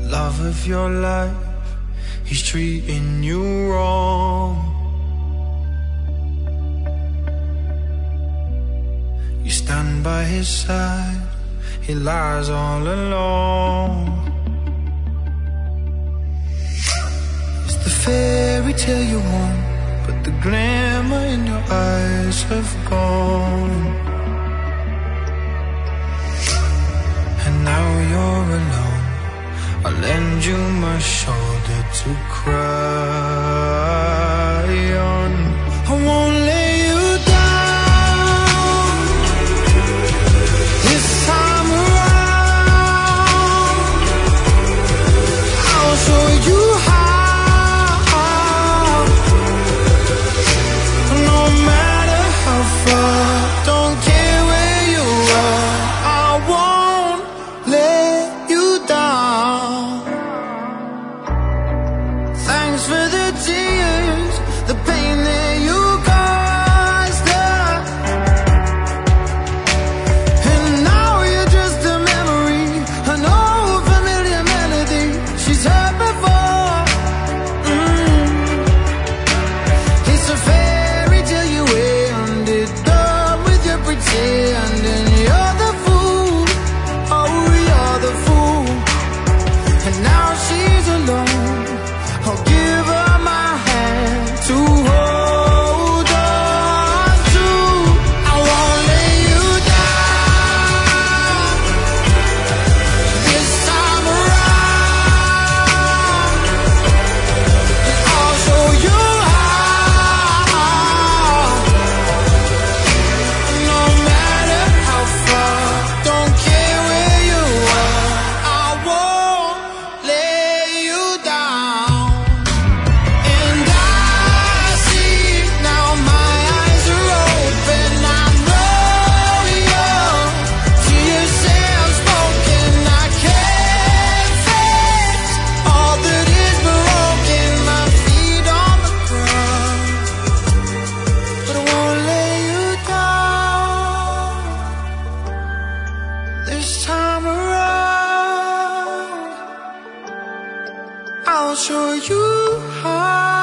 love of your life, he's treating you wrong. You stand by his side, he lies all alone. It's the fairy tale you want, but the glimmer in your eyes have gone. And now you're alone, I'll lend you my shoulder to cry on. I won't lay you down this time around. I'll show you how. No matter how far, don't care where you are, I won't let you down. Thanks for the tears, the pain that you caused her. And now you're just a memory, an old familiar melody she's heard before. It's a fairy tale you ended up with your pretending. You're the fool, oh you're the fool. And now she's alone, I'll give her my hand to hold on to. I won't lay you down this time around. I'll show you how. No matter how far, don't care where you are, I won't lay you down. And I see now my eyes are open. I know your tears have spoken. I can't face all that is broken. My feet on the ground, but I won't lay you down this time around. I'll show you how.